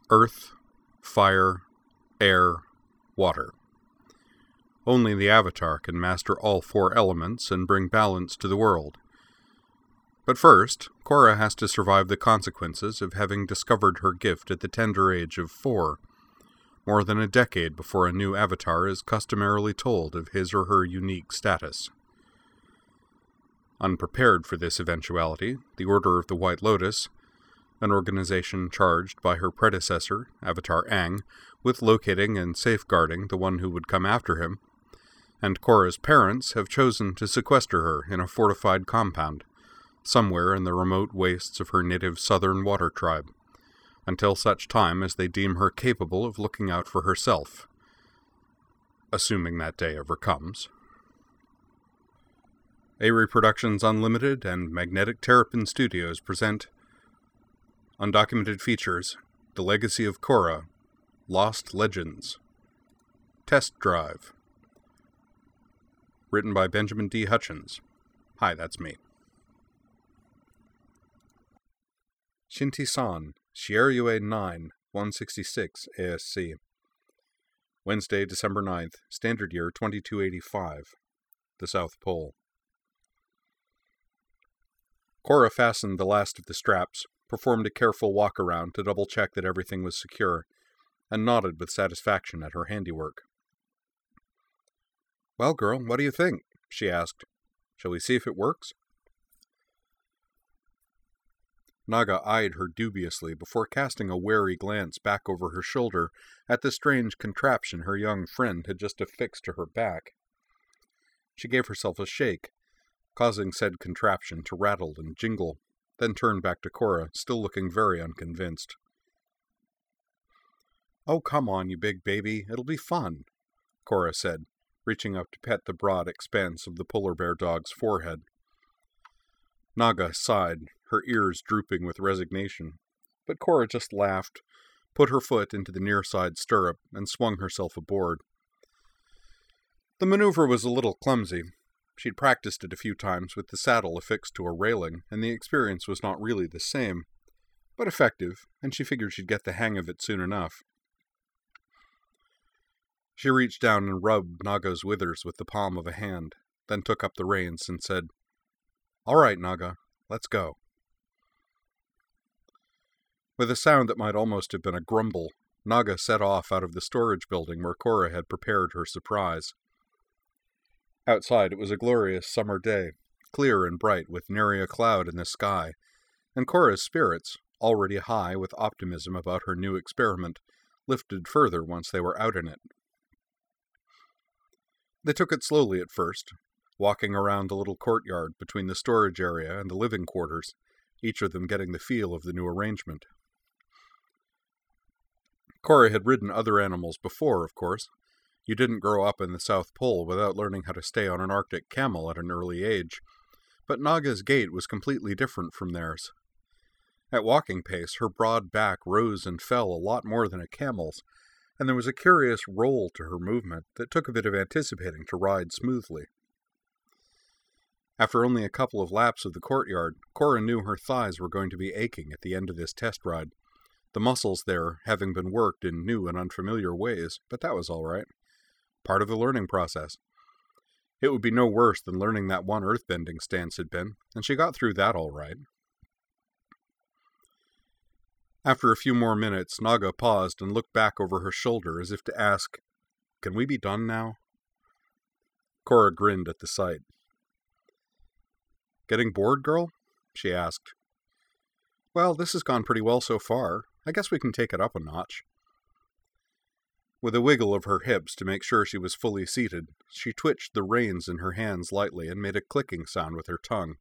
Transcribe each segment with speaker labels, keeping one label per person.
Speaker 1: Earth, fire, air, water. Only the Avatar can master all four elements and bring balance to the world. But first, Korra has to survive the consequences of having discovered her gift at the tender age of 4, more than a decade before a new Avatar is customarily told of his or her unique status. Unprepared for this eventuality, the Order of the White Lotus, an organization charged by her predecessor, Avatar Aang, with locating and safeguarding the one who would come after him, and Korra's parents have chosen to sequester her in a fortified compound, somewhere in the remote wastes of her native southern water tribe, until such time as they deem her capable of looking out for herself, assuming that day ever comes. Avery Productions Unlimited and Magnetic Terrapin Studios present Undocumented Features, The Legacy of Korra, Lost Legends, Test Drive. Written by Benjamin D. Hutchins. Hi, that's me. Shinti-san, Shieryue 9, 166 ASC. Wednesday, December 9th, Standard Year 2285. The South Pole. Korra fastened the last of the straps, performed a careful walk-around to double-check that everything was secure, and nodded with satisfaction at her handiwork. "Well, girl, what do you think?" she asked. "Shall we see if it works?" Naga eyed her dubiously before casting a wary glance back over her shoulder at the strange contraption her young friend had just affixed to her back. She gave herself a shake, causing said contraption to rattle and jingle, then turned back to Korra, still looking very unconvinced. "Oh, come on, you big baby, it'll be fun," Korra said, reaching up to pet the broad expanse of the polar bear dog's forehead. Naga sighed, her ears drooping with resignation, but Korra just laughed, put her foot into the near-side stirrup, and swung herself aboard. The maneuver was a little clumsy. She'd practiced it a few times with the saddle affixed to a railing, and the experience was not really the same, but effective, and she figured she'd get the hang of it soon enough. She reached down and rubbed Naga's withers with the palm of a hand, then took up the reins and said, "All right, Naga, let's go." With a sound that might almost have been a grumble, Naga set off out of the storage building where Korra had prepared her surprise. Outside it was a glorious summer day, clear and bright with nary a cloud in the sky, and Korra's spirits, already high with optimism about her new experiment, lifted further once they were out in it. They took it slowly at first, walking around the little courtyard between the storage area and the living quarters, each of them getting the feel of the new arrangement. Korra had ridden other animals before, of course. You didn't grow up in the South Pole without learning how to stay on an Arctic camel at an early age, but Naga's gait was completely different from theirs. At walking pace, her broad back rose and fell a lot more than a camel's, and there was a curious roll to her movement that took a bit of anticipating to ride smoothly. After only a couple of laps of the courtyard, Korra knew her thighs were going to be aching at the end of this test ride, the muscles there having been worked in new and unfamiliar ways, but that was all right. Part of the learning process. It would be no worse than learning that one earthbending stance had been, and she got through that all right. After a few more minutes, Naga paused and looked back over her shoulder as if to ask, "Can we be done now?" Korra grinned at the sight. "Getting bored, girl?" she asked. "Well, this has gone pretty well so far. I guess we can take it up a notch." With a wiggle of her hips to make sure she was fully seated, she twitched the reins in her hands lightly and made a clicking sound with her tongue.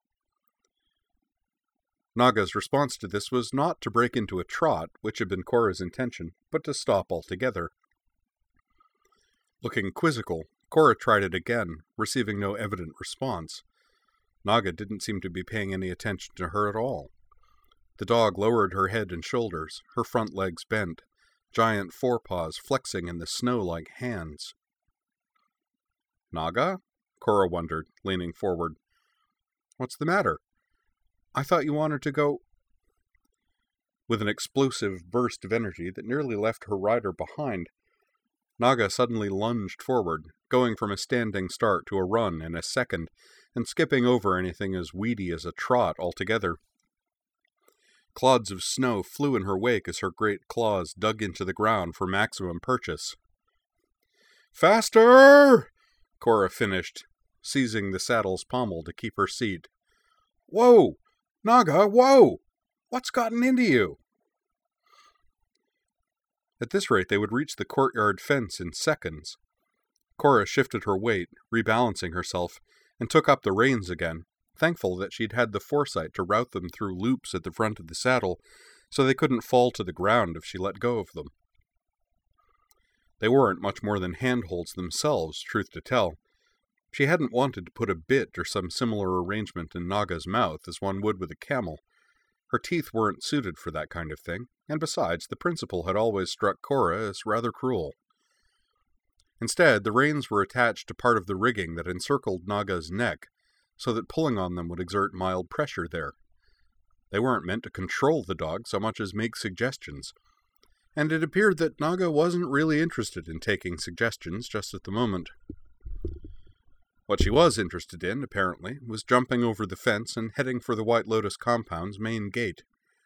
Speaker 1: Naga's response to this was not to break into a trot, which had been Korra's intention, but to stop altogether. Looking quizzical, Korra tried it again, receiving no evident response. Naga didn't seem to be paying any attention to her at all. The dog lowered her head and shoulders, her front legs bent, giant forepaws flexing in the snow like hands. "Naga?" Korra wondered, leaning forward. "What's the matter? I thought you wanted to go—" With an explosive burst of energy that nearly left her rider behind, Naga suddenly lunged forward, going from a standing start to a run in a second, and skipping over anything as weedy as a trot altogether. Clods of snow flew in her wake as her great claws dug into the ground for maximum purchase. "Faster!" Cora finished, seizing the saddle's pommel to keep her seat. "Whoa! Naga, whoa! What's gotten into you?" At this rate, they would reach the courtyard fence in seconds. Cora shifted her weight, rebalancing herself, and took up the reins again, thankful that she'd had the foresight to route them through loops at the front of the saddle, so they couldn't fall to the ground if she let go of them. They weren't much more than handholds themselves, truth to tell. She hadn't wanted to put a bit or some similar arrangement in Naga's mouth as one would with a camel. Her teeth weren't suited for that kind of thing, and besides, the principle had always struck Cora as rather cruel. Instead, the reins were attached to part of the rigging that encircled Naga's neck, so that pulling on them would exert mild pressure there. They weren't meant to control the dog so much as make suggestions, and it appeared that Naga wasn't really interested in taking suggestions just at the moment. What she was interested in, apparently, was jumping over the fence and heading for the White Lotus compound's main gate.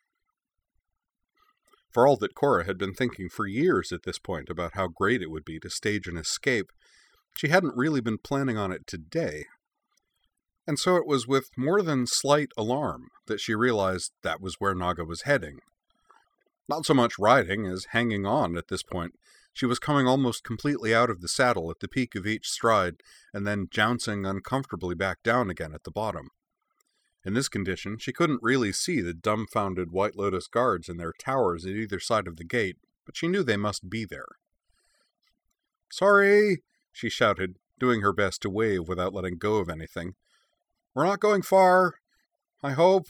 Speaker 1: For all that Cora had been thinking for years at this point about how great it would be to stage an escape, she hadn't really been planning on it today. And so it was with more than slight alarm that she realized that was where Naga was heading. Not so much riding as hanging on at this point. She was coming almost completely out of the saddle at the peak of each stride, and then jouncing uncomfortably back down again at the bottom. In this condition, she couldn't really see the dumbfounded White Lotus guards in their towers at either side of the gate, but she knew they must be there. "Sorry," she shouted, doing her best to wave without letting go of anything. "We're not going far, I hope."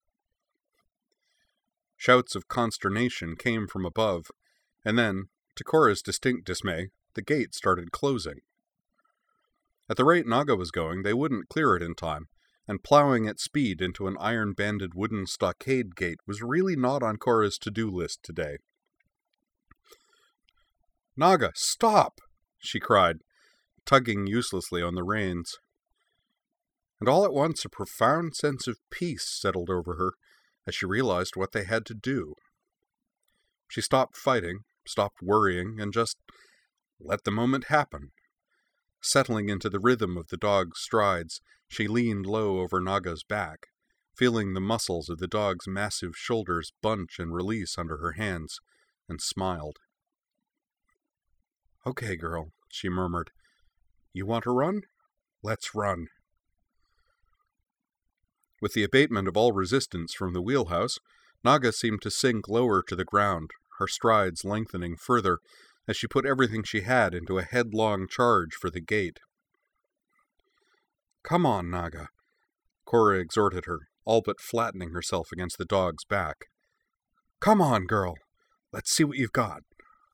Speaker 1: Shouts of consternation came from above, and then, to Cora's distinct dismay, the gate started closing. At the rate Naga was going, they wouldn't clear it in time, and plowing at speed into an iron-banded wooden stockade gate was really not on Cora's to-do list today. "Naga, stop!" she cried, tugging uselessly on the reins. And all at once a profound sense of peace settled over her as she realized what they had to do. She stopped fighting, stopped worrying, and just let the moment happen. Settling into the rhythm of the dog's strides, she leaned low over Naga's back, feeling the muscles of the dog's massive shoulders bunch and release under her hands, and smiled. "Okay, girl," she murmured. "You want to run? Let's run." With the abatement of all resistance from the wheelhouse, Naga seemed to sink lower to the ground, her strides lengthening further, as she put everything she had into a headlong charge for the gate. "Come on, Naga," Cora exhorted her, all but flattening herself against the dog's back. "Come on, girl. Let's see what you've got."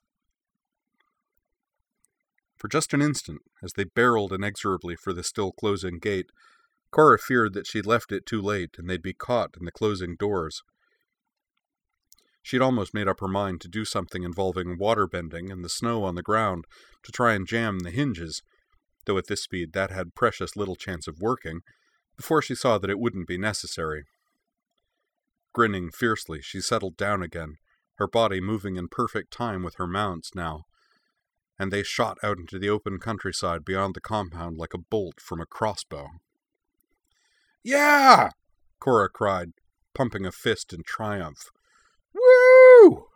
Speaker 1: For just an instant, as they barreled inexorably for the still-closing gate, Cora feared that she'd left it too late and they'd be caught in the closing doors. She'd almost made up her mind to do something involving water-bending and the snow on the ground to try and jam the hinges, though at this speed that had precious little chance of working, before she saw that it wouldn't be necessary. Grinning fiercely, she settled down again, her body moving in perfect time with her mounts now, and they shot out into the open countryside beyond the compound like a bolt from a crossbow. "Yeah!" Cora cried, pumping a fist in triumph. "Woo!"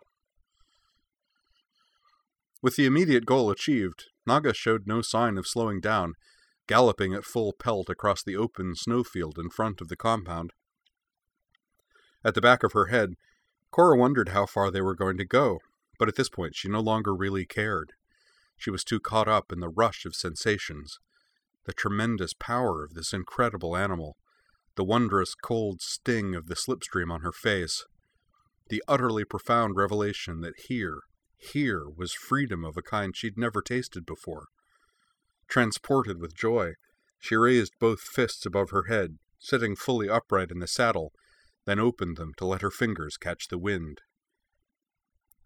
Speaker 1: With the immediate goal achieved, Naga showed no sign of slowing down, galloping at full pelt across the open snowfield in front of the compound. At the back of her head, Cora wondered how far they were going to go, but at this point she no longer really cared. She was too caught up in the rush of sensations, the tremendous power of this incredible animal, the wondrous cold sting of the slipstream on her face, the utterly profound revelation that here was freedom of a kind she'd never tasted before. Transported with joy, she raised both fists above her head, sitting fully upright in the saddle, then opened them to let her fingers catch the wind.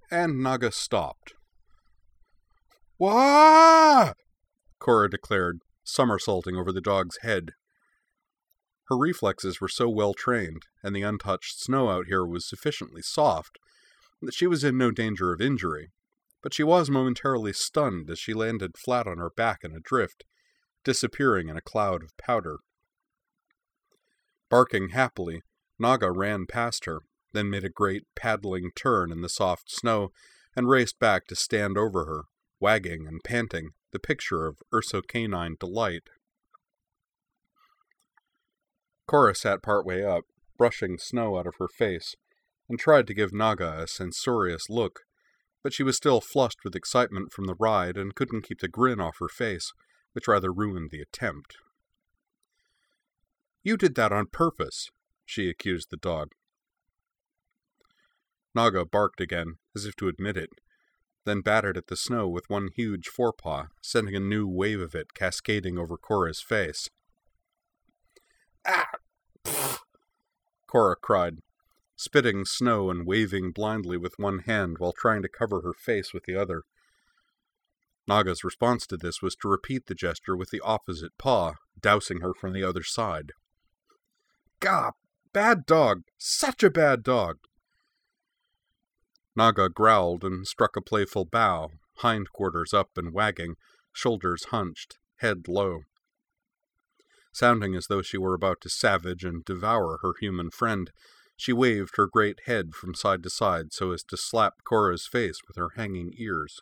Speaker 1: and Naga stopped. "Wah!" Cora declared, somersaulting over the dog's head. Her reflexes were so well trained, and the untouched snow out here was sufficiently soft, that she was in no danger of injury, but she was momentarily stunned as she landed flat on her back in a drift, disappearing in a cloud of powder. Barking happily, Naga ran past her, then made a great paddling turn in the soft snow, and raced back to stand over her, wagging and panting, the picture of urso-canine delight. Cora sat partway up, brushing snow out of her face, and tried to give Naga a censorious look, but she was still flushed with excitement from the ride and couldn't keep the grin off her face, which rather ruined the attempt. "You did that on purpose," she accused the dog. Naga barked again, as if to admit it, then battered at the snow with one huge forepaw, sending a new wave of it cascading over Cora's face. "Ah! Pfft!" Cora cried, spitting snow and waving blindly with one hand while trying to cover her face with the other. Naga's response to this was to repeat the gesture with the opposite paw, dousing her from the other side. "Gah! Bad dog! Such a bad dog!" Naga growled and struck a playful bow, hindquarters up and wagging, shoulders hunched, head low. Sounding as though she were about to savage and devour her human friend, she waved her great head from side to side so as to slap Cora's face with her hanging ears.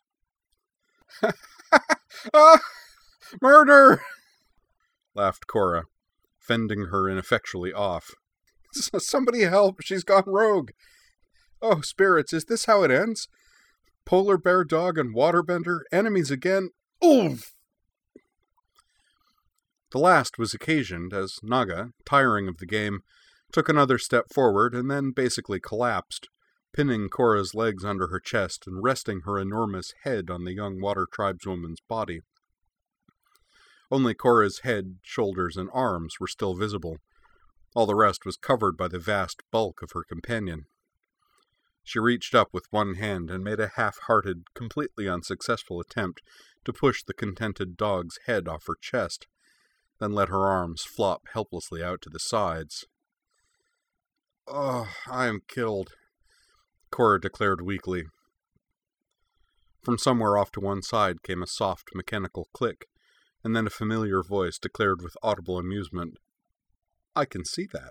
Speaker 1: "Ah! Murder!" laughed Cora, fending her ineffectually off. "Somebody help! She's gone rogue! Oh, spirits, is this how it ends? Polar bear dog and waterbender, enemies again? Oof!" The last was occasioned as Naga, tiring of the game, took another step forward and then basically collapsed, pinning Cora's legs under her chest and resting her enormous head on the young water tribeswoman's body. Only Cora's head, shoulders, and arms were still visible. All the rest was covered by the vast bulk of her companion. She reached up with one hand and made a half-hearted, completely unsuccessful attempt to push the contented dog's head off her chest, then let her arms flop helplessly out to the sides. "Oh, I am killed," Cora declared weakly. From somewhere off to one side came a soft, mechanical click, and then a familiar voice declared with audible amusement, "I can see that."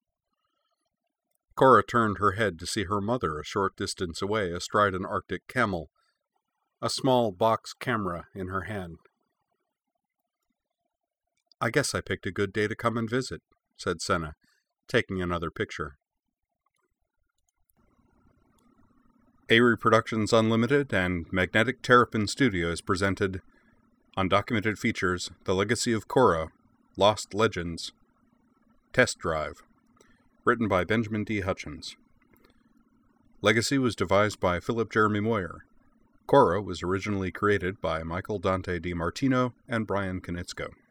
Speaker 1: Cora turned her head to see her mother a short distance away astride an Arctic camel, a small box camera in her hand. "I guess I picked a good day to come and visit," said Senna, taking another picture. Avery Productions Unlimited and Magnetic Terrapin Studios presented Undocumented Features, The Legacy of Cora, Lost Legends, Test Drive, written by Benjamin D. Hutchins. Legacy was devised by Philip Jeremy Moyer. Cora was originally created by Michael Dante DiMartino and Brian Konietzko.